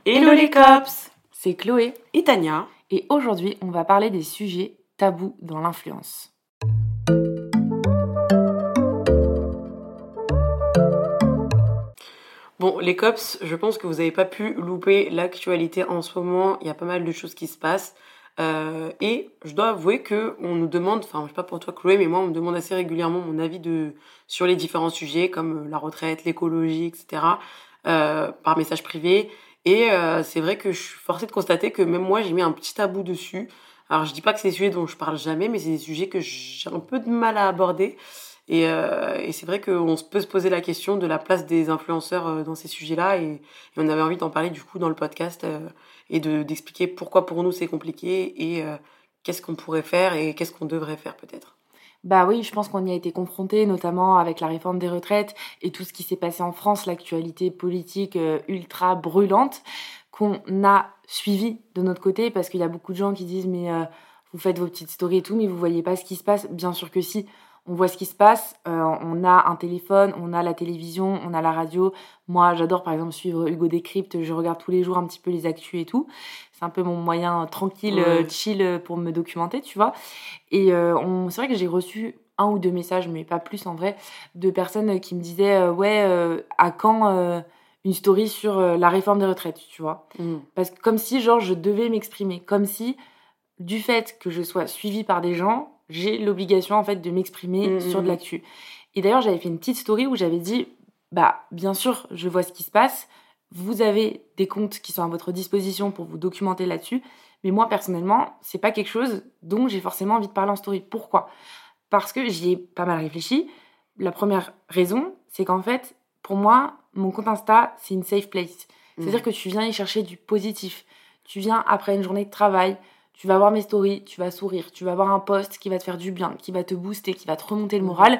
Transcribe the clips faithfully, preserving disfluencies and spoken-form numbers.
Hello les cops! C'est Chloé et Tania. Et aujourd'hui, on va parler des sujets tabous dans l'influence. Bon, les cops, je pense que vous n'avez pas pu louper l'actualité en ce moment. Il y a pas mal de choses qui se passent. Euh, et je dois avouer qu'on nous demande, enfin, je sais pas pour toi Chloé, mais moi, on me demande assez régulièrement mon avis de, sur les différents sujets, comme la retraite, l'écologie, et cetera, euh, par message privé. Et euh, c'est vrai que je suis forcée de constater que même moi, j'ai mis un petit tabou dessus. Alors, je dis pas que c'est des sujets dont je parle jamais, mais c'est des sujets que j'ai un peu de mal à aborder. Et, euh, et c'est vrai qu'on peut se poser la question de la place des influenceurs euh, dans ces sujets-là. Et, et on avait envie d'en parler du coup dans le podcast euh, et de, d'expliquer pourquoi pour nous c'est compliqué et euh, qu'est-ce qu'on pourrait faire et qu'est-ce qu'on devrait faire peut-être. Bah oui, je pense qu'on y a été confrontés, notamment avec la réforme des retraites et tout ce qui s'est passé en France, l'actualité politique euh, ultra brûlante, qu'on a suivi de notre côté, parce qu'il y a beaucoup de gens qui disent « mais euh, vous faites vos petites stories et tout, mais vous voyez pas ce qui se passe ». Bien sûr que si, on voit ce qui se passe, euh, on a un téléphone, on a la télévision, on a la radio. Moi, j'adore par exemple suivre Hugo Décrypte, je regarde tous les jours un petit peu les actus et tout. C'est un peu mon moyen tranquille, Ouais. euh, chill pour me documenter, tu vois. Et euh, on, c'est vrai que j'ai reçu un ou deux messages, mais pas plus en vrai, de personnes qui me disaient euh, « ouais, euh, à quand euh, une story sur euh, la réforme des retraites ?» tu vois. Mmh. Parce que comme si, genre, je devais m'exprimer. Comme si, du fait que je sois suivie par des gens, j'ai l'obligation, en fait, de m'exprimer Mmh, sur de mmh. l'actu. Et d'ailleurs, j'avais fait une petite story où j'avais dit « bah, bien sûr, je vois ce qui se passe. Vous avez des comptes qui sont à votre disposition pour vous documenter là-dessus. Mais moi, personnellement, c'est pas quelque chose dont j'ai forcément envie de parler en story. Pourquoi ? Parce que j'y ai pas mal réfléchi. La première raison, c'est qu'en fait, pour moi, mon compte Insta, c'est une safe place. C'est-à-dire Mmh. que tu viens y chercher du positif. Tu viens après une journée de travail, tu vas voir mes stories, tu vas sourire, tu vas voir un post qui va te faire du bien, qui va te booster, qui va te remonter le Mmh. moral.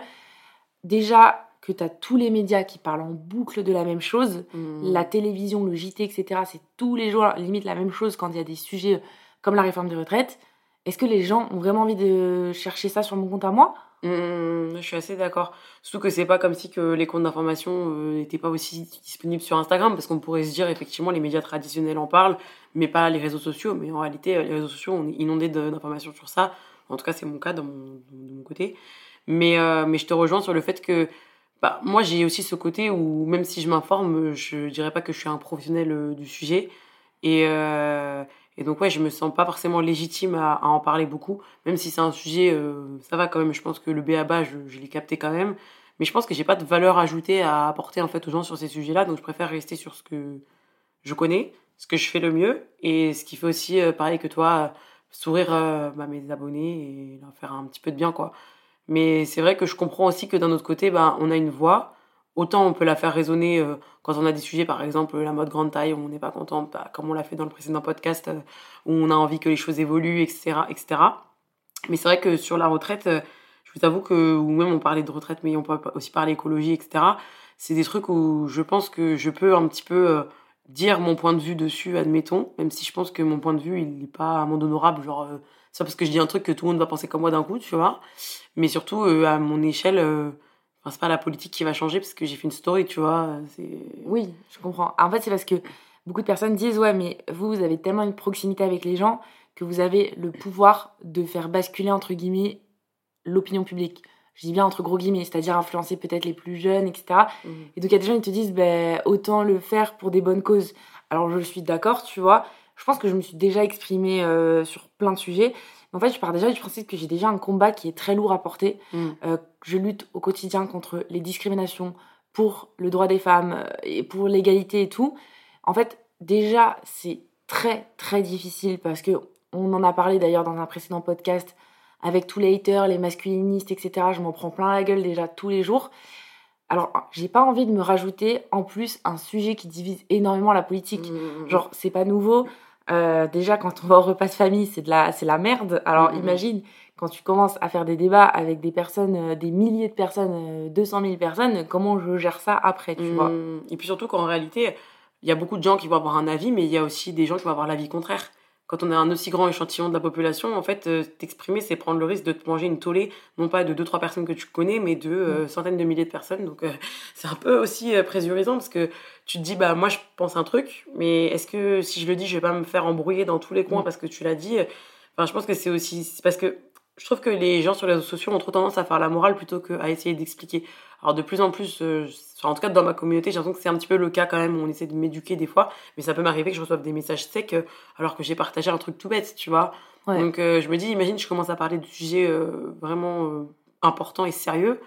Déjà que tu as tous les médias qui parlent en boucle de la même chose, Mmh. la télévision, le J T, et cetera, c'est tous les jours limite la même chose quand il y a des sujets comme la réforme des retraites. Est-ce que les gens ont vraiment envie de chercher ça sur mon compte à moi ? Mmh, je suis assez d'accord. Surtout que c'est pas comme si que les comptes d'information n'étaient pas aussi disponibles sur Instagram, parce qu'on pourrait se dire effectivement les médias traditionnels en parlent, mais pas les réseaux sociaux. Mais en réalité, les réseaux sociaux, on est inondés de- d'informations sur ça. En tout cas, c'est mon cas dans mon, de mon côté. Mais, euh, mais je te rejoins sur le fait que bah, moi, j'ai aussi ce côté où même si je m'informe, je dirais pas que je suis un professionnel euh, du sujet. Et, euh, et donc, ouais, je me sens pas forcément légitime à, à en parler beaucoup, même si c'est un sujet, euh, ça va quand même. Je pense que le b a ba, je, je l'ai capté quand même. Mais je pense que j'ai pas de valeur ajoutée à apporter en fait aux gens sur ces sujets-là, donc je préfère rester sur ce que je connais, ce que je fais le mieux, et ce qui fait aussi, euh, pareil que toi, euh, sourire euh, bah, mes abonnés et leur faire un petit peu de bien, quoi. Mais c'est vrai que je comprends aussi que d'un autre côté, ben, on a une voix. Autant on peut la faire résonner euh, quand on a des sujets, par exemple la mode grande taille, où on n'est pas content, bah, comme on l'a fait dans le précédent podcast, euh, où on a envie que les choses évoluent, et cetera, et cetera. Mais c'est vrai que sur la retraite, euh, je vous avoue que, ou même on parlait de retraite, mais on peut aussi parler écologie, et cetera. C'est des trucs où je pense que je peux un petit peu euh, dire mon point de vue dessus, admettons, même si je pense que mon point de vue, il n'est pas un monde honorable, genre, euh, c'est pas parce que je dis un truc que tout le monde va penser comme moi d'un coup, tu vois. Mais surtout, euh, à mon échelle, euh, enfin, c'est pas la politique qui va changer parce que j'ai fait une story, tu vois. C'est... Oui, je comprends. En fait, c'est parce que beaucoup de personnes disent « ouais, mais vous, vous avez tellement une proximité avec les gens que vous avez le pouvoir de faire basculer, entre guillemets, l'opinion publique ». Je dis bien entre gros guillemets, c'est-à-dire influencer peut-être les plus jeunes, et cetera. Mmh. Et donc, il y a des gens qui te disent ben, « autant le faire pour des bonnes causes ». Alors, je suis d'accord, tu vois. Je pense que je me suis déjà exprimée euh, sur plein de sujets. En fait, je pars déjà du principe que j'ai déjà un combat qui est très lourd à porter. Mmh. Euh, je lutte au quotidien contre les discriminations, pour le droit des femmes euh, et pour l'égalité et tout. En fait, déjà, c'est très, très difficile parce que on en a parlé d'ailleurs dans un précédent podcast avec tous les haters, les masculinistes, et cetera. Je m'en prends plein la gueule déjà tous les jours. Alors, j'ai pas envie de me rajouter en plus un sujet qui divise énormément la politique. Mmh. Genre, c'est pas nouveau. Euh, déjà, quand on va au repas de famille, c'est de la, c'est la merde. Alors, Mmh. imagine, quand tu commences à faire des débats avec des personnes, euh, des milliers de personnes, euh, deux cent mille personnes, comment je gère ça après, tu Mmh. vois ? Et puis surtout qu'en réalité, il y a beaucoup de gens qui vont avoir un avis, mais il y a aussi des gens qui vont avoir l'avis contraire. Quand on a un aussi grand échantillon de la population, en fait, euh, t'exprimer, c'est prendre le risque de te manger une tollée, non pas de deux trois personnes que tu connais, mais de euh, centaines de milliers de personnes. Donc, euh, c'est un peu aussi euh, pressurisant parce que tu te dis, bah, moi, je pense un truc, mais est-ce que si je le dis, je vais pas me faire embrouiller dans tous les coins parce que tu l'as dit? Enfin, je pense que c'est aussi... C'est parce que je trouve que les gens sur les réseaux sociaux ont trop tendance à faire la morale plutôt qu'à essayer d'expliquer. Alors, de plus en plus, euh, en tout cas, dans ma communauté, j'ai l'impression que c'est un petit peu le cas quand même, où on essaie de m'éduquer des fois, mais ça peut m'arriver que je reçoive des messages secs euh, alors que j'ai partagé un truc tout bête, tu vois. Ouais. Donc, euh, je me dis, imagine, je commence à parler de sujets euh, vraiment euh, importants et sérieux.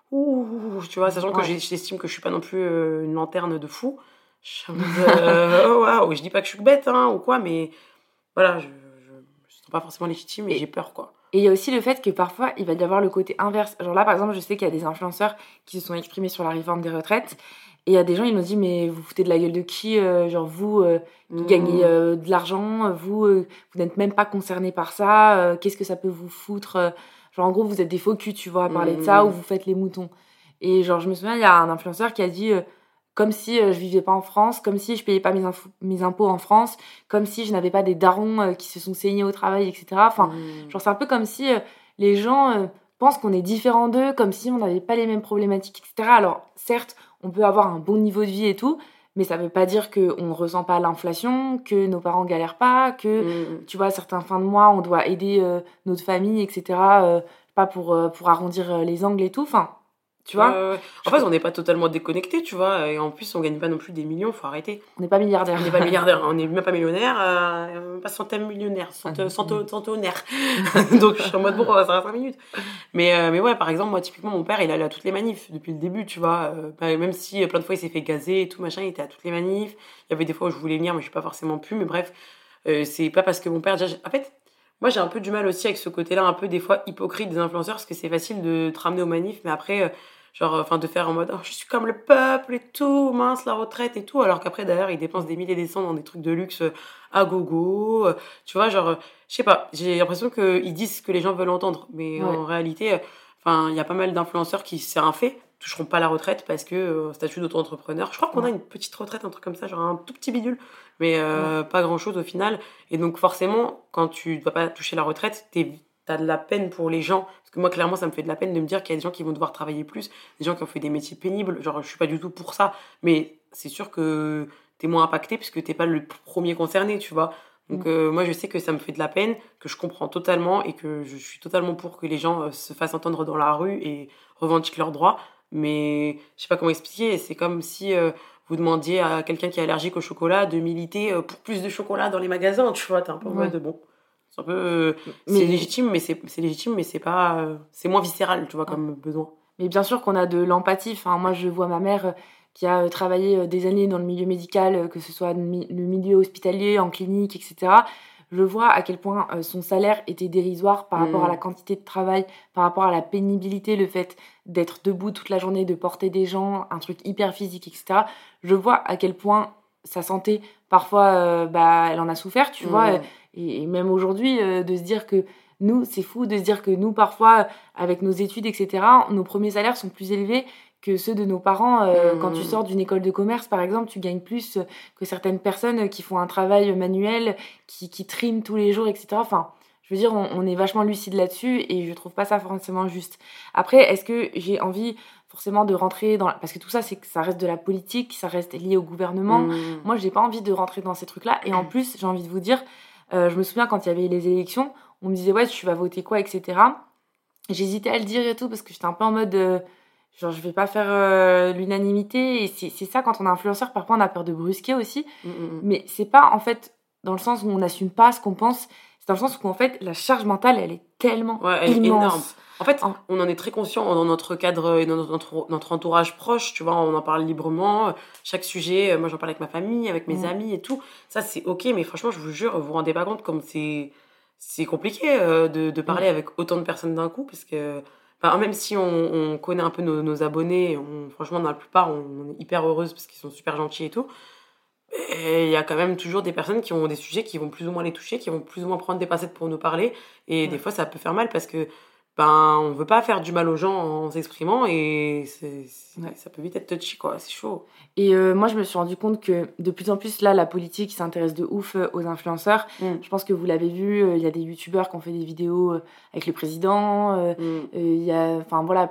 Ouh, tu vois, sachant que Ouais. j'ai- j'estime que je suis pas non plus euh, une lanterne de fou. Je suis en mode, euh, oh, waouh, je dis pas que je suis bête, hein, ou quoi, mais voilà, je, je, je sens pas forcément légitime et, Et- j'ai peur, quoi. Et il y a aussi le fait que parfois, il va y avoir le côté inverse. Genre là, par exemple, je sais qu'il y a des influenceurs qui se sont exprimés sur la réforme des retraites. Et il y a des gens, ils nous disent, mais vous foutez de la gueule de qui euh, Genre vous, euh, qui Mmh. gagnez euh, de l'argent, vous, euh, vous n'êtes même pas concernés par ça. euh, Qu'est-ce que ça peut vous foutre euh, Genre en gros, vous êtes des faux culs, tu vois, à parler de ça, ou Mmh. vous faites les moutons. Et genre, je me souviens, il y a un influenceur qui a dit... euh, comme si euh, je vivais pas en France, comme si je payais pas mes, infos- mes impôts en France, comme si je n'avais pas des darons euh, qui se sont saignés au travail, et cetera. Enfin, Mmh. genre c'est un peu comme si euh, les gens euh, pensent qu'on est différent d'eux, comme si on n'avait pas les mêmes problématiques, et cetera. Alors certes, on peut avoir un bon niveau de vie et tout, mais ça veut pas dire qu'on ne ressent pas l'inflation, que nos parents galèrent pas, que, Mmh. tu vois, certains fins de mois, on doit aider euh, notre famille, et cetera. euh, pas pour, euh, pour arrondir euh, les angles et tout. Enfin, tu Ouais, vois, ouais, ouais. En je- fait, on n'est pas totalement déconnecté, tu vois, et en plus, on gagne pas non plus des millions, faut arrêter. on n'est pas milliardaire. On n'est pas milliardaire, on n'est même pas millionnaire, euh, même pas centaine millionnaire, cent, Ah, cento- centenaire. Donc, je suis en mode, bon, ça reste cinq minutes. Mais, euh, mais ouais, par exemple, moi, typiquement, mon père, il allait à toutes les manifs depuis le début, tu vois. Euh, bah, même si euh, plein de fois, il s'est fait gazer et tout, machin, il était à toutes les manifs. Il y avait des fois où je voulais venir, mais je n'ai pas forcément pu. Mais bref, euh, c'est pas parce que mon père... déjà, j'ai- en fait, moi, j'ai un peu du mal aussi avec ce côté-là, un peu des fois hypocrite des influenceurs, parce que c'est facile de te ramener aux manifs, mais après, euh, genre, enfin, de faire en mode, oh, je suis comme le peuple et tout, mince, la retraite et tout, alors qu'après, d'ailleurs, ils dépensent des milliers et des cents dans des trucs de luxe euh, à gogo. euh, Tu vois, genre, euh, je sais pas, j'ai l'impression qu'ils disent ce que les gens veulent entendre, mais Ouais. en réalité, euh, enfin, il y a pas mal d'influenceurs qui, c'est un fait, toucheront pas la retraite parce que euh, statut d'auto-entrepreneur. Je crois qu'on a Ouais. une petite retraite, un truc comme ça, genre un tout petit bidule, mais euh, pas grand-chose au final. Et donc forcément, quand tu ne dois pas toucher la retraite, t'es- t'as de la peine pour les gens. Parce que moi, clairement, ça me fait de la peine de me dire qu'il y a des gens qui vont devoir travailler plus, des gens qui ont fait des métiers pénibles. Genre, je suis pas du tout pour ça, mais c'est sûr que t'es moins impacté puisque t'es pas le premier concerné, tu vois. Donc Mm. euh, moi, je sais que ça me fait de la peine, que je comprends totalement et que je suis totalement pour que les gens euh, se fassent entendre dans la rue et revendiquent leurs droits. Mais je sais pas comment expliquer. C'est comme si euh, vous demandiez à quelqu'un qui est allergique au chocolat de militer euh, pour plus de chocolat dans les magasins, tu vois. T'es un peu en Ouais. mode bon. C'est un peu. euh, Mais- c'est légitime, mais c'est c'est légitime, mais c'est pas. euh, c'est moins viscéral, tu vois, comme besoin. Mais bien sûr qu'on a de l'empathie. Enfin, moi, je vois ma mère euh, qui a euh, travaillé euh, des années dans le milieu médical, euh, que ce soit le mi- le milieu hospitalier, en clinique, et cetera. Je vois à quel point euh, son salaire était dérisoire par rapport à la Mm. quantité de travail, par rapport à la pénibilité, le fait d'être debout toute la journée, de porter des gens, un truc hyper physique, et cetera. Je vois à quel point sa santé, parfois, euh, bah, elle en a souffert, tu vois. Mm. Et, et même aujourd'hui, euh, de se dire que nous, c'est fou de se dire que nous, parfois, avec nos études, et cetera, nos premiers salaires sont plus élevés que ceux de nos parents. Euh, Mm. Quand tu sors d'une école de commerce, par exemple, tu gagnes plus que certaines personnes qui font un travail manuel, qui, qui triment tous les jours, et cetera. Enfin, je veux dire, on, on est vachement lucide là-dessus et je trouve pas ça forcément juste. Après, est-ce que j'ai envie forcément de rentrer dans... la- Parce que tout ça, c'est que ça reste de la politique, ça reste lié au gouvernement. Mm. Moi, j'ai pas envie de rentrer dans ces trucs-là. Et en plus, j'ai envie de vous dire, euh, je me souviens quand il y avait les élections, on me disait, ouais, tu vas voter quoi, et cetera. J'hésitais à le dire et tout parce que j'étais un peu en mode euh, genre je vais pas faire euh, l'unanimité et c'est c'est ça quand on est influenceur, parfois on a peur de brusquer aussi, Mm. Mm. mais c'est pas en fait dans le sens où on n'assume pas ce qu'on pense, c'est dans le sens où en fait la charge mentale elle est tellement Ouais, elle est immense. énorme. En fait, En- on en est très conscient dans notre cadre et dans notre, notre entourage proche, tu vois, on en parle librement. Chaque sujet, euh, moi j'en parle avec ma famille, avec mes Mm. amis et tout. Ça, c'est ok, mais franchement, je vous jure, vous vous rendez pas compte comme c'est c'est compliqué euh, de, de parler avec autant de personnes d'un coup, parce que enfin, même si on, on connaît un peu nos, nos abonnés, on, franchement, dans la plupart, on, on est hyper heureuse parce qu'ils sont super gentils et tout. Et il y a quand même toujours des personnes qui ont des sujets qui vont plus ou moins les toucher, qui vont plus ou moins prendre des pincettes pour nous parler. Et Ouais. des fois, ça peut faire mal parce que ben, on veut pas faire du mal aux gens en s'exprimant et c'est, c'est- Ouais. ça peut vite être touchy, quoi. C'est chaud. Et euh, moi je me suis rendu compte que de plus en plus là la politique s'intéresse de ouf euh, aux influenceurs. Mm. Je pense que vous l'avez vu, euh, il y a des youtubeurs qui ont fait des vidéos euh, avec le président, euh, Mm. euh, il y a enfin voilà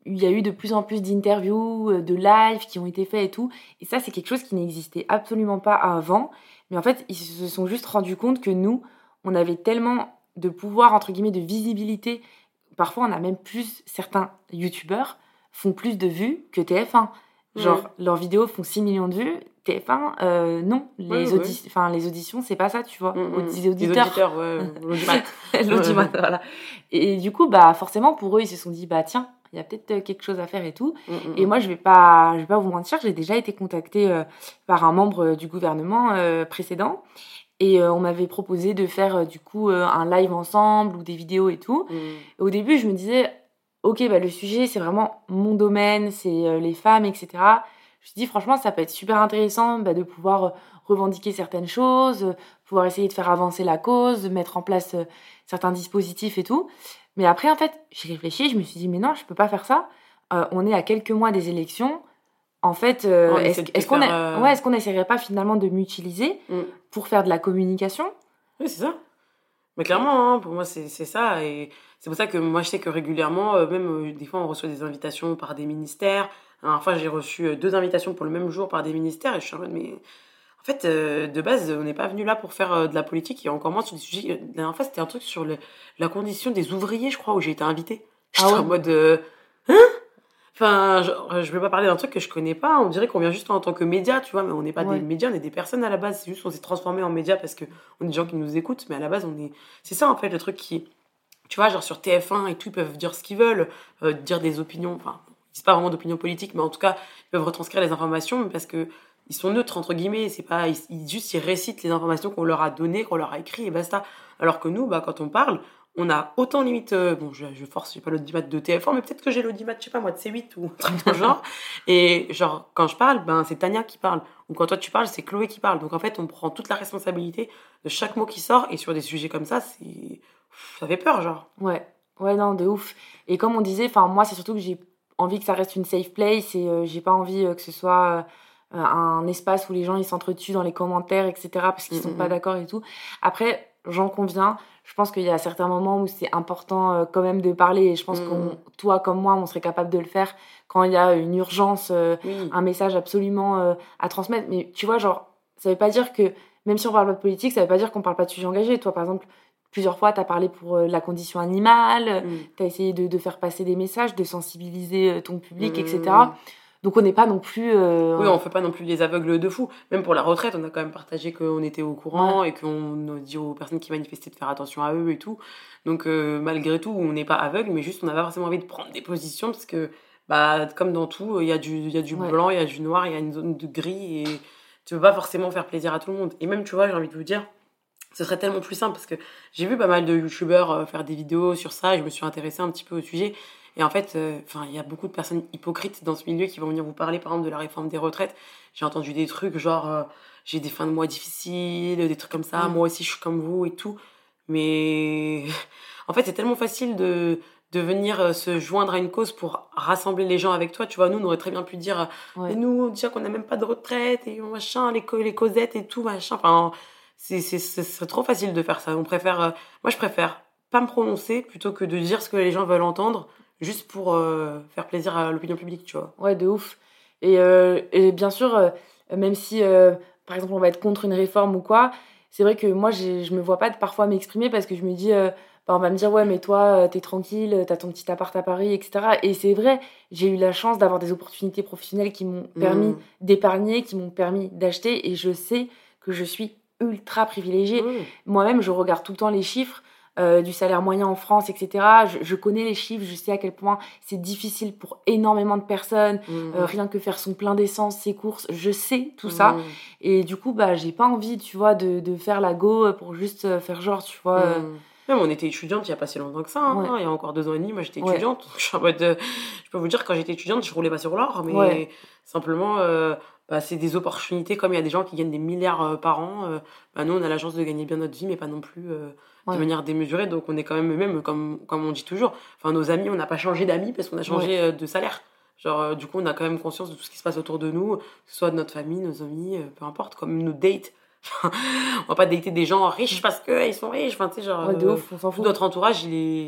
il y a eu de plus en plus d'interviews, euh, de lives qui ont été faits et tout. Et ça, c'est quelque chose qui n'existait absolument pas avant. Mais en fait, ils se sont juste rendus compte que nous, on avait tellement de pouvoir, entre guillemets, de visibilité. Parfois, on a même plus, certains youtubeurs font plus de vues que T F un. Genre, mmh. leurs vidéos font six millions de vues. T F un, euh, non. Les, oui, audi- oui. les auditions, c'est pas ça, tu vois. Mmh, Les auditeurs. Les auditeurs, ouais. L'audimat. L'audimat, voilà. Et du coup, bah, forcément, pour eux, ils se sont dit, bah, tiens, il y a peut-être quelque chose à faire et tout. Mmh, et mmh. moi, je vais pas, je vais pas vous mentir, j'ai déjà été contactée euh, par un membre du gouvernement euh, précédent. Et euh, on m'avait proposé de faire, euh, du coup, euh, un live ensemble ou des vidéos et tout. Mmh. Et au début, je me disais, ok, bah, le sujet, c'est vraiment mon domaine, c'est euh, les femmes, et cetera. Je me suis dit, franchement, ça peut être super intéressant bah, de pouvoir euh, revendiquer certaines choses, euh, pouvoir essayer de faire avancer la cause, de mettre en place euh, certains dispositifs et tout. Mais après, en fait, j'ai réfléchi, je me suis dit, mais non, je peux pas faire ça. Euh, on est à quelques mois des élections. En fait, euh, est-ce, est-ce, qu'on a, euh... ouais, est-ce qu'on n'essaierait pas finalement de m'utiliser mm. pour faire de la communication ? Oui, c'est ça. Mais clairement, hein, pour moi, c'est, c'est ça. Et c'est pour ça que moi, je sais que régulièrement, euh, même euh, des fois, on reçoit des invitations par des ministères. La dernière fois, j'ai reçu euh, deux invitations pour le même jour par des ministères. Et je suis en mode, mais en fait, euh, de base, on n'est pas venu là pour faire euh, de la politique et encore moins sur des sujets. La dernière fois, c'était un truc sur le, la condition des ouvriers, je crois, où j'ai été invitée. J'étais ah ouais. en mode, euh, hein ? Enfin, je, je vais pas parler d'un truc que je connais pas. On dirait qu'on vient juste en tant que média, tu vois, mais on n'est pas ouais. des médias, on est des personnes à la base. C'est juste qu'on s'est transformé en médias parce que on est des gens qui nous écoutent, mais à la base, on est. C'est ça en fait le truc qui, tu vois, genre sur T F un et tout, ils peuvent dire ce qu'ils veulent, euh, dire des opinions. Enfin, ils disent pas vraiment d'opinions politiques, mais en tout cas, ils peuvent retranscrire les informations parce que ils sont neutres entre guillemets. C'est pas, ils, ils juste ils récitent les informations qu'on leur a données, qu'on leur a écrit et basta. Alors que nous, bah, quand on parle. On a autant limite, euh, bon, je, je force, j'ai pas l'audimat de T F un, mais peut-être que j'ai l'audimat, je sais pas moi, de C huit ou un truc dans le genre. Et genre, quand je parle, ben, c'est Tania qui parle. Ou quand toi tu parles, c'est Chloé qui parle. Donc en fait, on prend toute la responsabilité de chaque mot qui sort. Et sur des sujets comme ça, c'est, ça fait peur, genre. Ouais, ouais, non, de ouf. Et comme on disait, enfin, moi, c'est surtout que j'ai envie que ça reste une safe place et euh, j'ai pas envie euh, que ce soit euh, un espace où les gens ils s'entretuent dans les commentaires, et cetera, parce qu'ils mm-hmm. sont pas d'accord et tout. Après, j'en conviens. Je pense qu'il y a certains moments où c'est important euh, quand même de parler et je pense mmh. que toi comme moi on serait capable de le faire quand il y a une urgence, euh, oui. un message absolument euh, à transmettre. Mais tu vois, genre, ça veut pas dire que même si on parle pas de politique, ça veut pas dire qu'on parle pas de sujets engagés. Toi par exemple, plusieurs fois t'as parlé pour euh, la condition animale, mmh. t'as essayé de, de faire passer des messages, de sensibiliser euh, ton public, mmh. et cetera. Donc on n'est pas non plus... Euh... Oui, on fait pas non plus les aveugles de fou. Même pour la retraite, on a quand même partagé qu'on était au courant ouais. et qu'on a dit aux personnes qui manifestaient de faire attention à eux et tout. Donc euh, malgré tout, on n'est pas aveugle, mais juste on avait forcément envie de prendre des positions parce que, bah, comme dans tout, il y a du, il y a du ouais. blanc, il y a du noir, il y a une zone de gris et tu peux pas forcément faire plaisir à tout le monde. Et même, tu vois, j'ai envie de vous dire, ce serait tellement plus simple parce que j'ai vu pas mal de youtubeurs faire des vidéos sur ça et je me suis intéressée un petit peu au sujet. Et en fait, enfin, euh, il y a beaucoup de personnes hypocrites dans ce milieu qui vont venir vous parler, par exemple, de la réforme des retraites. J'ai entendu des trucs genre, euh, j'ai des fins de mois difficiles, des trucs comme ça, mmh. moi aussi je suis comme vous et tout. Mais en fait, c'est tellement facile de, de venir se joindre à une cause pour rassembler les gens avec toi. Tu vois, nous, on aurait très bien pu dire, ouais. et nous, déjà qu'on n'a même pas de retraite, et machin, les, co- les causettes et tout, machin. Enfin, c'est, c'est, c'est, c'est trop facile de faire ça. On préfère, euh, moi, je préfère pas me prononcer plutôt que de dire ce que les gens veulent entendre. Juste pour euh, faire plaisir à l'opinion publique, tu vois. Ouais, de ouf. Et, euh, et bien sûr, euh, même si, euh, par exemple, on va être contre une réforme ou quoi, c'est vrai que moi, j'ai, je me vois pas parfois m'exprimer parce que je me dis, euh, bah, on va me dire, ouais, mais toi, t'es tranquille, t'as ton petit appart à Paris, et cetera. Et c'est vrai, j'ai eu la chance d'avoir des opportunités professionnelles qui m'ont permis mmh. d'épargner, qui m'ont permis d'acheter, et je sais que je suis ultra privilégiée. Mmh. Moi-même, je regarde tout le temps les chiffres. Euh, du salaire moyen en France, et cetera. Je, je connais les chiffres, je sais à quel point c'est difficile pour énormément de personnes, mmh. euh, rien que faire son plein d'essence, ses courses, je sais tout mmh. ça. Et du coup, bah, j'ai pas envie, tu vois, de, de faire la go pour juste faire genre, tu vois. Euh... Mmh. Même on était étudiante il y a pas si longtemps que ça, hein. Ouais. Il y a encore deux ans et demi, moi j'étais étudiante. Ouais. Je suis en mode, euh, je peux vous dire, quand j'étais étudiante, je roulais pas sur l'or, mais ouais. simplement, euh, bah, c'est des opportunités, comme il y a des gens qui gagnent des milliards euh, par an. Euh, bah, nous, on a la chance de gagner bien notre vie, mais pas non plus... Euh, de ouais. manière démesurée, donc on est quand même, même comme, comme on dit toujours, enfin nos amis, on n'a pas changé d'amis parce qu'on a changé ouais. de salaire. Genre, euh, du coup, on a quand même conscience de tout ce qui se passe autour de nous, que ce soit de notre famille, nos amis, euh, peu importe, comme nos dates. On va pas dater des gens riches parce qu'ils sont riches, enfin, tu sais, genre, ouais, de ouf, on s'en fout. Tout notre entourage, il est,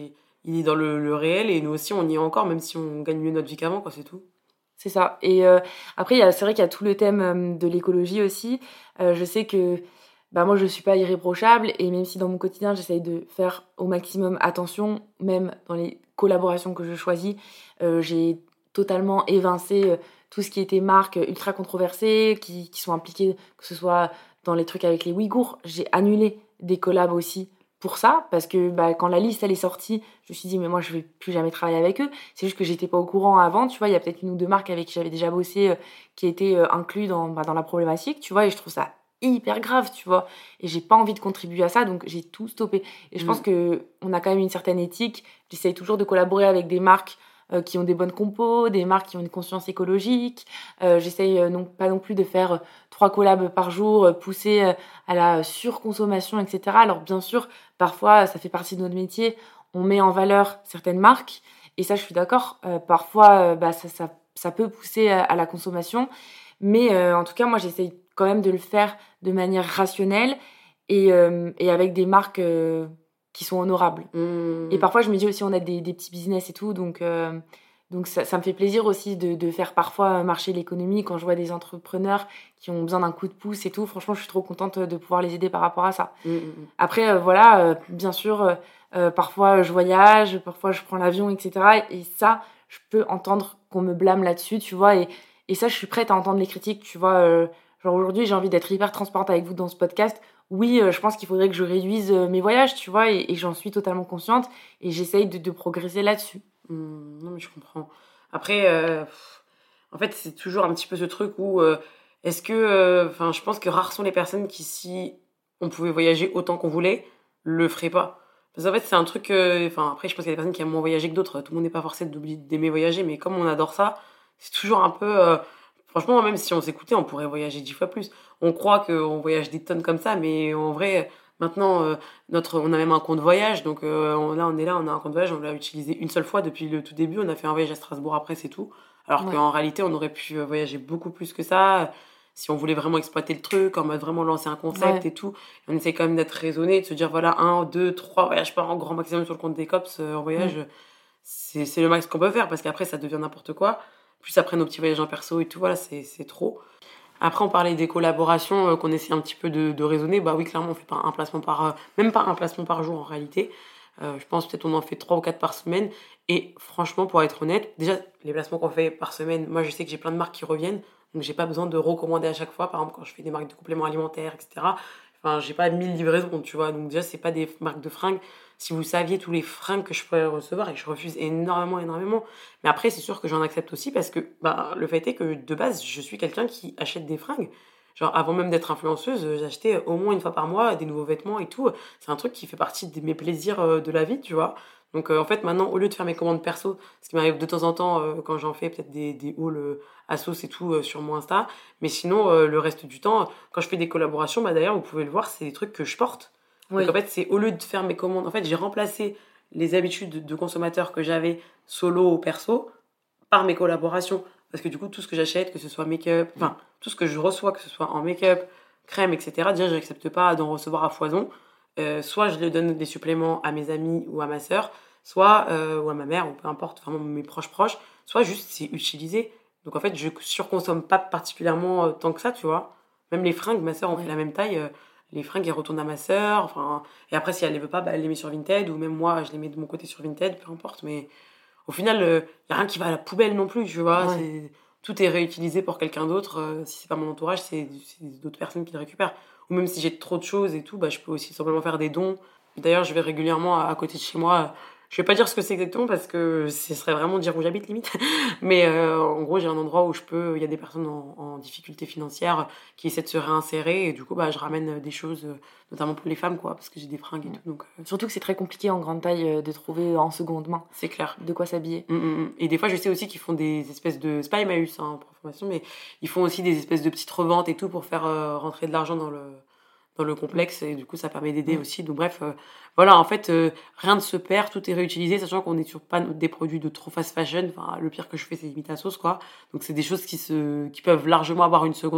il est dans le, le réel et nous aussi, on y est encore, même si on gagne mieux notre vie qu'avant, quoi, c'est tout. C'est ça. Et euh, après, il y a, c'est vrai qu'il y a tout le thème euh, de l'écologie aussi. Euh, je sais que bah, moi, je ne suis pas irréprochable et même si dans mon quotidien, j'essaye de faire au maximum attention, même dans les collaborations que je choisis, euh, j'ai totalement évincé euh, tout ce qui était marques ultra controversées, qui, qui sont impliquées, que ce soit dans les trucs avec les Ouïghours. J'ai annulé des collabs aussi pour ça, parce que bah, quand la liste elle est sortie, je me suis dit mais moi je vais plus jamais travailler avec eux. C'est juste que j'étais pas au courant avant, tu vois, il y a peut-être une ou deux marques avec qui j'avais déjà bossé euh, qui étaient euh, inclus dans, bah, dans la problématique, tu vois, et je trouve ça hyper grave, tu vois, et j'ai pas envie de contribuer à ça, donc j'ai tout stoppé. Et je Mm. pense que on a quand même une certaine éthique. J'essaye toujours de collaborer avec des marques euh, qui ont des bonnes compos, des marques qui ont une conscience écologique. Euh, j'essaye euh, non, pas non plus de faire euh, trois collabs par jour, euh, pousser euh, à la surconsommation, et cetera. Alors bien sûr, parfois, ça fait partie de notre métier, on met en valeur certaines marques, et ça, je suis d'accord. Euh, parfois, euh, bah, ça, ça, ça peut pousser à, à la consommation, mais euh, en tout cas, moi, j'essaye quand même de le faire de manière rationnelle et, euh, et avec des marques euh, qui sont honorables. Mm. Et parfois, je me dis aussi, on a des, des petits business et tout, donc, euh, donc ça, ça me fait plaisir aussi de, de faire parfois marcher l'économie quand je vois des entrepreneurs qui ont besoin d'un coup de pouce et tout. Franchement, je suis trop contente de pouvoir les aider par rapport à ça. Mm. Après, euh, voilà, euh, bien sûr, euh, euh, parfois je voyage, parfois je prends l'avion, et cetera. Et ça, je peux entendre qu'on me blâme là-dessus, tu vois, et, et ça, je suis prête à entendre les critiques, tu vois. Euh, genre aujourd'hui, j'ai envie d'être hyper transparente avec vous dans ce podcast. Oui, euh, je pense qu'il faudrait que je réduise euh, mes voyages, tu vois, et, et j'en suis totalement consciente, et j'essaye de, de progresser là-dessus. Mm. Non, mais je comprends. Après, euh, pff, en fait, c'est toujours un petit peu ce truc où, euh, est-ce que, enfin, je pense que rares sont les personnes qui, si on pouvait voyager autant qu'on voulait, le feraient pas. Parce qu'en fait, c'est un truc, euh, enfin, après, je pense qu'il y a des personnes qui aiment moins voyager que d'autres. Tout le monde n'est pas forcé d'oublier d'aimer voyager, mais comme on adore ça, c'est toujours un peu, euh, franchement, même si on s'écoutait, on pourrait voyager dix fois plus. On croit qu'on voyage des tonnes comme ça, mais en vrai, maintenant, euh, notre, on a même un compte voyage. Donc euh, on- là, on est là, on a un compte voyage, on l'a utilisé une seule fois depuis le tout début. On a fait un voyage à Strasbourg après, c'est tout. Alors Ouais. qu'en réalité, on aurait pu euh, voyager beaucoup plus que ça. Si on voulait vraiment exploiter le truc, en mode vraiment lancer un concept Ouais. et tout. Et on essaie quand même d'être raisonné, de se dire voilà, un, deux, trois voyages par an, grand maximum sur le compte des cops euh, en voyage. Mm. C'est, c'est le max qu'on peut faire parce qu'après, ça devient n'importe quoi. Plus après nos petits voyages en perso et tout, voilà, c'est, c'est trop. Après, on parlait des collaborations euh, qu'on essaie un petit peu de, de raisonner. Bah oui, clairement, on fait pas un placement par... euh, même pas un placement par jour en réalité. Euh, je pense peut-être on en fait trois ou quatre par semaine. Et franchement, pour être honnête, déjà, les placements qu'on fait par semaine, moi je sais que j'ai plein de marques qui reviennent. Donc j'ai pas besoin de recommander à chaque fois. Par exemple, quand je fais des marques de compléments alimentaires, et cetera. Enfin, j'ai pas mille livraisons, tu vois. Donc déjà, c'est pas des marques de fringues. Si vous saviez tous les fringues que je pourrais recevoir et que je refuse énormément, énormément. Mais après, c'est sûr que j'en accepte aussi parce que bah, le fait est que de base, je suis quelqu'un qui achète des fringues. Genre, avant même d'être influenceuse, euh, j'achetais au moins une fois par mois des nouveaux vêtements et tout. C'est un truc qui fait partie de mes plaisirs euh, de la vie, tu vois. Donc, euh, en fait, maintenant, au lieu de faire mes commandes perso, ce qui m'arrive de temps en temps euh, quand j'en fais peut-être des, des hauls euh, à sauce et tout euh, sur mon Insta, mais sinon, euh, le reste du temps, quand je fais des collaborations, bah d'ailleurs, vous pouvez le voir, c'est des trucs que je porte. Oui. Donc, en fait, c'est au lieu de faire mes commandes, en fait, j'ai remplacé les habitudes de, de consommateur que j'avais solo ou perso par mes collaborations. Parce que du coup, tout ce que j'achète, que ce soit make-up, enfin, tout ce que je reçois, que ce soit en make-up, crème, et cetera, déjà, je n'accepte pas d'en recevoir à foison. Euh, soit je le donne des suppléments à mes amis ou à ma sœur, soit, euh, ou à ma mère, ou peu importe, vraiment mes proches proches, soit juste c'est utilisé. Donc en fait, je surconsomme pas particulièrement euh, tant que ça, tu vois. Même les fringues, ma sœur, on Ouais. fait la même taille. euh, les fringues, elles retournent à ma sœur. Enfin, et après, si elle les veut pas, bah, elle les met sur Vinted, ou même moi, je les mets de mon côté sur Vinted, peu importe. Mais au final, il euh, n'y a rien qui va à la poubelle non plus, tu vois. Ouais. C'est, tout est réutilisé pour quelqu'un d'autre. Euh, si c'est pas mon entourage, c'est, c'est d'autres personnes qui le récupèrent. Ou même si j'ai trop de choses et tout, bah, je peux aussi simplement faire des dons. D'ailleurs, je vais régulièrement à, à côté de chez moi. Je vais pas dire ce que c'est exactement parce que ce serait vraiment dire où j'habite limite. Mais euh, en gros, j'ai un endroit où je peux. Il y a des personnes en, en difficulté financière qui essaient de se réinsérer et du coup, bah, je ramène des choses, euh, notamment pour les femmes, quoi, parce que j'ai des fringues et tout. Donc, euh, Surtout que c'est très compliqué en grande taille euh, de trouver en seconde main c'est clair. de quoi s'habiller. Mm, mm, mm. Et des fois, je sais aussi qu'ils font des espèces de. C'est pas Emmaüs, hein, pour information, mais ils font aussi des espèces de petites reventes et tout pour faire euh, rentrer de l'argent dans le, dans le complexe. Et du coup, ça permet d'aider Mm. aussi. Donc, bref, euh, voilà, en fait, euh, rien ne se perd, tout est réutilisé, sachant qu'on est sur pas des produits de trop fast fashion. Enfin, le pire que je fais, c'est limite à sauce, quoi. Donc, c'est des choses qui, se, qui peuvent largement avoir une seconde vie.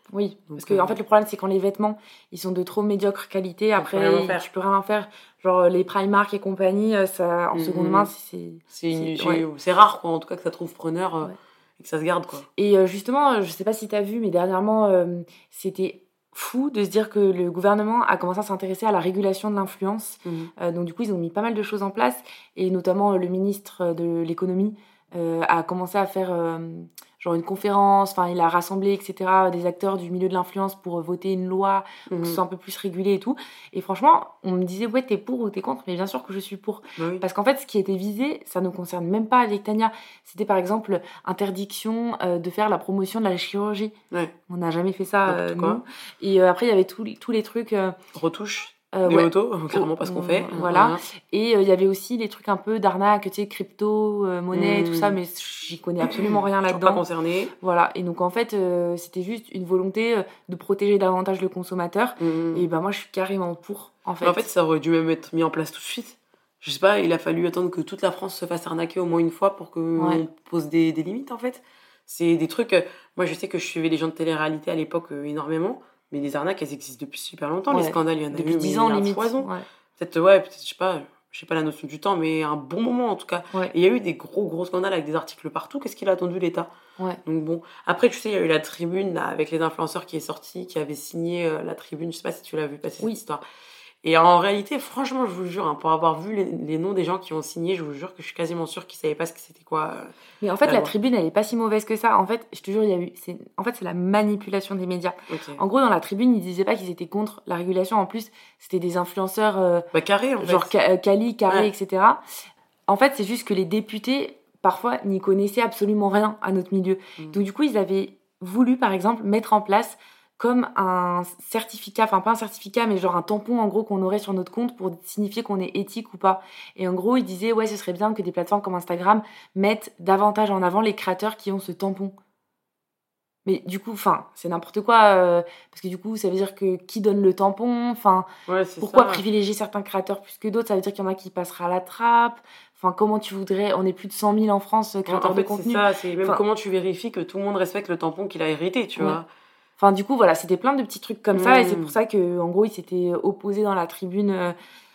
Oui, Donc, parce que euh, en fait, le problème, c'est quand les vêtements, ils sont de trop médiocre qualité, on peut après, rien en faire. tu peux rien en faire. Genre, les Primark et compagnie, euh, ça, en Mm, seconde mm, main, mm. c'est... C'est, une- c'est- c'est, ouais, c'est rare, quoi, en tout cas, que ça trouve preneur euh, ouais. et que ça se garde, quoi. Et euh, justement, euh, je sais pas si tu as vu, mais dernièrement, euh, c'était fou de se dire que le gouvernement a commencé à s'intéresser à la régulation de l'influence. Mhm. Euh, donc, du coup, ils ont mis pas mal de choses en place. Et notamment, euh, le ministre de l'économie euh, a commencé à faire euh, genre une conférence. Enfin, il a rassemblé, et cetera, des acteurs du milieu de l'influence pour euh, voter une loi, pour que ce Mhm. soit un peu plus régulé et tout. Et franchement, on me disait, ouais, t'es pour ou t'es contre? Mais bien sûr que je suis pour. Bah oui. Parce qu'en fait, ce qui était visé, ça ne concerne même pas avec Tania. C'était par exemple interdiction euh, de faire la promotion de la chirurgie. Ouais. On n'a jamais fait ça, N'importe euh, quoi. nous. Et euh, après, il y avait tous tous les trucs... euh, Retouche euh, des ouais. autos, clairement pas ce qu'on Oh, fait. euh, voilà. Et euh, il y avait aussi les trucs un peu d'arnaque, tu sais, crypto, euh, monnaie, Mmh. tout ça, mais j'y connais absolument rien Toujours pas là-dedans. concerné. Voilà. Et donc, en fait, euh, c'était juste une volonté euh, de protéger davantage le consommateur. Mmh. Et ben, moi, je suis carrément pour, en fait. Mais en fait, ça aurait dû même être mis en place tout de suite. Je sais pas, il a fallu attendre que toute la France se fasse arnaquer au moins une fois pour qu'on Ouais. pose des, des limites, en fait. C'est des trucs... euh, moi, je sais que je suivais les gens de télé-réalité à l'époque euh, énormément, mais les arnaques, elles existent depuis super longtemps. Les Ouais. scandales, il y en a Depuis eu, dix mais ans, à limite. foison. Ouais. Peut-être, ouais, peut-être, je sais pas, je sais pas la notion du temps, mais un bon moment, en tout cas. Ouais. Et il y a eu des gros, gros scandales avec des articles partout. Qu'est-ce qu'il a attendu, l'État? Ouais. Donc bon, après tu sais, il y a eu la tribune là, avec les influenceurs qui est sortie, qui avait signé euh, la tribune, je sais pas si tu l'as vu passer Oui. cette histoire. Et en réalité, franchement, je vous jure, hein, pour avoir vu les, les noms des gens qui ont signé, je vous jure que je suis quasiment sûre qu'ils savaient pas ce que c'était quoi. euh, Mais en fait, la la loi. tribune, elle est pas si mauvaise que ça. En fait, je te jure, il y a eu... c'est... En fait, c'est la manipulation des médias. Ok. En gros, dans la tribune, ils disaient pas qu'ils étaient contre la régulation. En plus, c'était des influenceurs... euh, Bah carré en genre fait. Ca- euh, Cali, Carré, Ouais. et cetera. En fait, c'est juste que les députés, parfois, n'y connaissaient absolument rien à notre milieu. Mm. Donc, du coup, ils avaient voulu, par exemple, mettre en place comme un certificat, enfin pas un certificat, mais genre un tampon en gros qu'on aurait sur notre compte pour signifier qu'on est éthique ou pas. Et en gros, ils disaient, ouais, ce serait bien que des plateformes comme Instagram mettent davantage en avant les créateurs qui ont ce tampon. Mais du coup, enfin, c'est n'importe quoi, euh, parce que du coup, ça veut dire que qui donne le tampon, enfin, Ouais, c'est pourquoi ça. privilégier certains créateurs plus que d'autres? Ça veut dire qu'il y en a qui passera à la trappe. Enfin, comment tu voudrais... On est plus de cent mille en France, euh, Ouais, créateurs en fait, de c'est contenu. ça. C'est même Enfin, comment tu vérifies que tout le monde respecte le tampon qu'il a hérité, tu ouais. vois. Enfin, du coup, voilà, c'était plein de petits trucs comme ça. Et c'est Mm. pour ça qu'en gros, ils s'étaient opposés dans la tribune euh,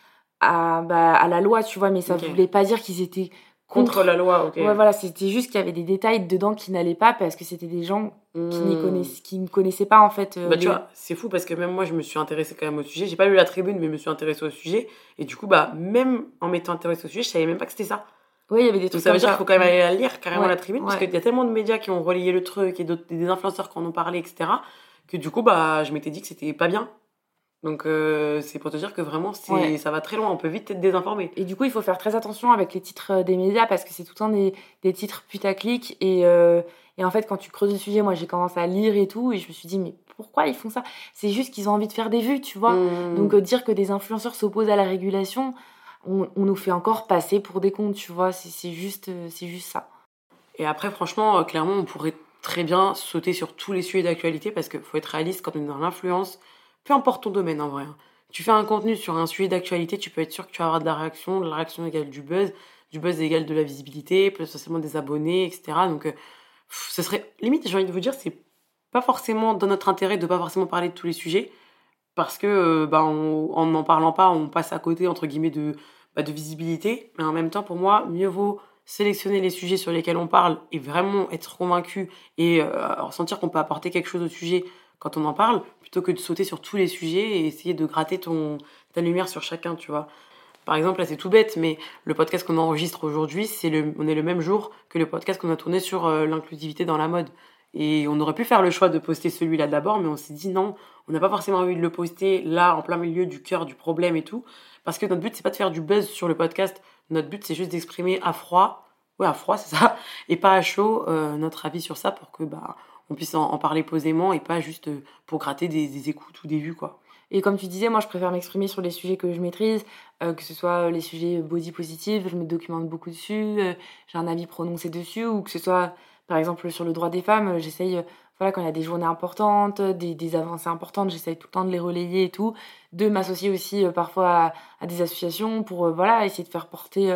à, bah, à la loi, tu vois. Mais ça Ok. voulait pas dire qu'ils étaient Contre contre... la loi, ok. Ouais, voilà, c'était juste qu'il y avait des détails dedans qui n'allaient pas parce que c'était des gens qui, n'y Mm. connaissent, qui ne connaissaient pas, en fait, euh, Bah tu les... vois, c'est fou parce que même moi je me suis intéressée quand même au sujet. J'ai pas lu la tribune mais je me suis intéressée au sujet. Et du coup, bah même en m'étant intéressée au sujet, je savais même pas que c'était ça. Oui, il y avait des Donc trucs ça veut comme dire ça. qu'il faut quand même aller la lire carrément Ouais, la tribune parce ouais. qu'il y a tellement de médias qui ont relayé le truc et d'autres, des influenceurs qui en ont parlé, et cetera. Que du coup, bah je m'étais dit que c'était pas bien. Donc euh, c'est pour te dire que vraiment c'est, Ouais. ça va très loin, on peut vite être désinformé. Et du coup, il faut faire très attention avec les titres euh, des médias parce que c'est tout le temps des, des titres putaclic. Et, euh, et en fait, quand tu creuses le sujet, moi j'ai commencé à lire et tout, et je me suis dit, mais pourquoi ils font ça? C'est juste qu'ils ont envie de faire des vues, tu vois. Mmh. Donc euh, dire que des influenceurs s'opposent à la régulation, on, on nous fait encore passer pour des cons, tu vois. C'est, c'est, juste, euh, c'est juste ça. Et après, franchement, euh, clairement, on pourrait très bien sauter sur tous les sujets d'actualité parce qu'il faut être réaliste quand on est dans l'influence, peu importe ton domaine en vrai. hein. Tu fais un contenu sur un sujet d'actualité, tu peux être sûr que tu vas avoir de la réaction, de la réaction égale du buzz, du buzz égale de la visibilité, plus forcément des abonnés, et cetera. Donc, euh, pff, ce serait limite, j'ai envie de vous dire, c'est pas forcément dans notre intérêt de pas forcément parler de tous les sujets parce que, euh, bah, on- en n'en parlant pas, on passe à côté entre guillemets de, bah, de visibilité. Mais en même temps, pour moi, mieux vaut sélectionner les sujets sur lesquels on parle et vraiment être convaincu et euh, ressentir qu'on peut apporter quelque chose au sujet quand on en parle, plutôt que de sauter sur tous les sujets et essayer de gratter ton, ta lumière sur chacun, tu vois. Par exemple, là c'est tout bête, mais le podcast qu'on enregistre aujourd'hui, c'est le, on est le même jour que le podcast qu'on a tourné sur euh, l'inclusivité dans la mode. Et on aurait pu faire le choix de poster celui-là d'abord, mais on s'est dit non, on n'a pas forcément envie de le poster là, en plein milieu du cœur du problème et tout. Parce que notre but, c'est pas de faire du buzz sur le podcast. Notre but, c'est juste d'exprimer à froid, ouais, à froid, c'est ça, et pas à chaud, euh, notre avis sur ça pour que, bah, on puisse en, en parler posément et pas juste euh, pour gratter des, des écoutes ou des vues, quoi. Et comme tu disais, moi je préfère m'exprimer sur les sujets que je maîtrise, euh, que ce soit les sujets body positive, je me documente beaucoup dessus, euh, j'ai un avis prononcé dessus, ou que ce soit par exemple sur le droit des femmes, euh, j'essaye, euh, voilà, quand il y a des journées importantes, des, des avancées importantes, j'essaye tout le temps de les relayer et tout, de m'associer aussi euh, parfois à, à des associations pour euh, voilà, essayer de faire porter euh,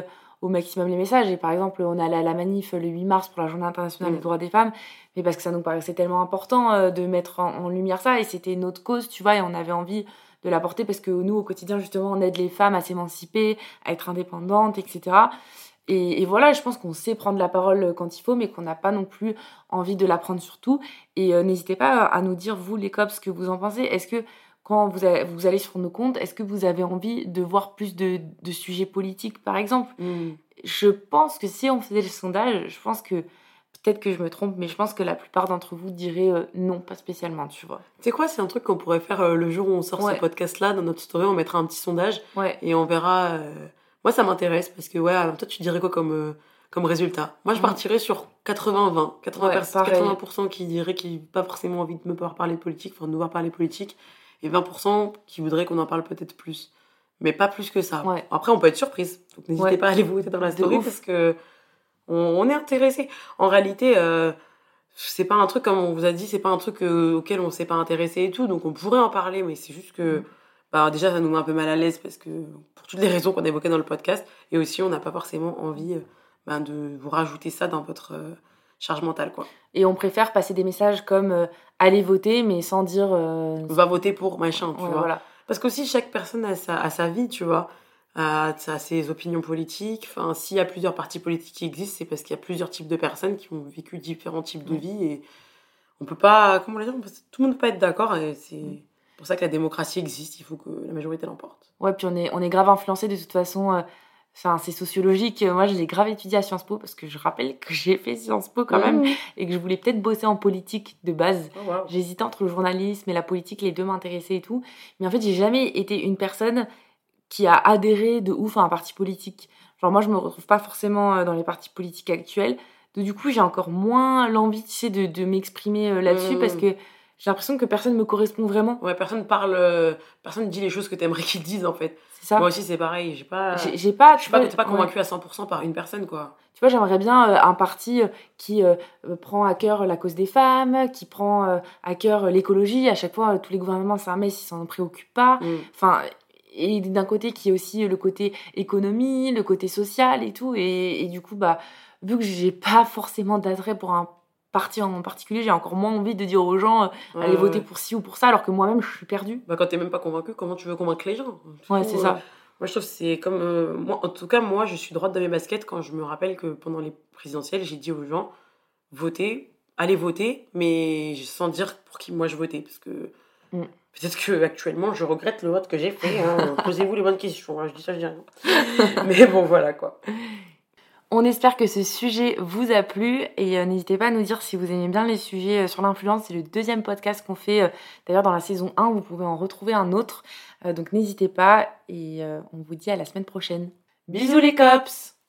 au maximum les messages. Et par exemple, on est allé à la manif le huit mars pour la Journée internationale Mmh. des droits des femmes, mais parce que ça nous paraissait tellement important euh, de mettre en, en lumière ça, et c'était notre cause, tu vois, et on avait envie de la porter parce que nous, au quotidien, justement, on aide les femmes à s'émanciper, à être indépendantes, et cetera. Et, et voilà, je pense qu'on sait prendre la parole quand il faut, mais qu'on n'a pas non plus envie de la prendre sur tout. Et euh, n'hésitez pas à nous dire, vous, les cops, ce que vous en pensez. Est-ce que, quand vous, a, vous allez sur nos comptes, est-ce que vous avez envie de voir plus de, de sujets politiques, par exemple ? Mmh. Je pense que si on faisait le sondage, je pense que, peut-être que je me trompe, mais je pense que la plupart d'entre vous diraient euh, non, pas spécialement, tu vois. Tu sais quoi, c'est un truc qu'on pourrait faire euh, le jour où on sort Ouais. ce podcast-là, dans notre story, on mettra un petit sondage Ouais. et on verra. euh, Moi, ça m'intéresse parce que, ouais, alors toi, tu dirais quoi comme, euh, comme résultat ? Moi, je Mm. partirais sur quatre-vingts vingt. quatre-vingts Ouais, pers- pareil. quatre-vingts pour cent qui diraient qu'ils n'ont pas forcément envie de me voir parler politique, enfin de nous voir parler politique, et vingt pour cent qui voudraient qu'on en parle peut-être plus. Mais pas plus que ça. Ouais. Après, on peut être surprise. Donc, n'hésitez Ouais. pas à aller voter dans la De story ouf. parce que on, on est intéressé. En réalité, euh, c'est pas un truc, comme on vous a dit, c'est pas un truc euh, auquel on s'est pas intéressé et tout. Donc, on pourrait en parler, mais c'est juste que, Mm. bah, déjà, ça nous met un peu mal à l'aise parce que, pour toutes les raisons qu'on évoquait dans le podcast, et aussi, on n'a pas forcément envie euh, bah, de vous rajouter ça dans votre euh, charge mentale, quoi. Et on préfère passer des messages comme euh, aller voter, mais sans dire. euh, Va voter pour machin, tu ouais, vois. voilà. Parce qu'aussi, chaque personne a sa, a sa vie, tu vois, a, a ses opinions politiques. Enfin, s'il y a plusieurs partis politiques qui existent, c'est parce qu'il y a plusieurs types de personnes qui ont vécu différents types de Mm. vie. Et on peut pas, comment le dire, on peut- tout le monde ne peut pas être d'accord. Et c'est Mm. pour ça que la démocratie existe. Il faut que la majorité l'emporte. Ouais, puis on est, on est grave influencé de toute façon. euh, Enfin, c'est sociologique. Moi, je l'ai grave étudié à Sciences Po parce que je rappelle que j'ai fait Sciences Po quand même Mmh. et que je voulais peut-être bosser en politique de base. Oh, wow. J'hésitais entre le journalisme et la politique, les deux m'intéressaient et tout. Mais en fait, j'ai jamais été une personne qui a adhéré de ouf à un parti politique. Genre, moi, je me retrouve pas forcément euh, dans les partis politiques actuels. Donc, du coup, j'ai encore moins l'envie, tu sais, de, de m'exprimer euh, là-dessus Mmh. parce que j'ai l'impression que personne me correspond vraiment. Ouais, personne parle, euh, personne dit les choses que t'aimerais qu'ils disent, en fait. C'est ça. Moi aussi, c'est pareil. J'ai pas, J'ai, j'ai pas, je tu suis pas, vois, t'es pas ouais. convaincue à cent pour cent par une personne, quoi. Tu vois, j'aimerais bien euh, un parti euh, qui euh, euh, prend à cœur la cause des femmes, qui prend euh, à cœur l'écologie. À chaque fois, euh, tous les gouvernements, c'est un mess, ils s'en préoccupent pas. Mmh. Enfin, et d'un côté, qui est aussi le côté économie, le côté social et tout. Et, et du coup, bah, vu que j'ai pas forcément d'attrait pour un parti en particulier, j'ai encore moins envie de dire aux gens, euh, Ouais, allez ouais, voter ouais. pour ci ou pour ça, alors que moi-même, je suis perdue. Bah, quand t'es même pas convaincu, comment tu veux convaincre les gens ? Du Ouais, coup, c'est euh, ça. Moi, je trouve que c'est comme. euh, moi, en tout cas, moi, je suis droite de mes baskets quand je me rappelle que pendant les présidentielles, j'ai dit aux gens votez, allez voter, mais sans dire pour qui moi je votais. Parce que Mm. peut-être qu'actuellement, je regrette le vote que j'ai fait. Hein. Posez-vous les bonnes questions. Hein. Je dis ça, je dis rien. Mais bon, voilà quoi. On espère que ce sujet vous a plu et euh, n'hésitez pas à nous dire si vous aimez bien les sujets euh, sur l'influence. C'est le deuxième podcast qu'on fait. euh, D'ailleurs, dans la saison un, vous pouvez en retrouver un autre. Euh, donc n'hésitez pas et euh, on vous dit à la semaine prochaine. Bisous les cops!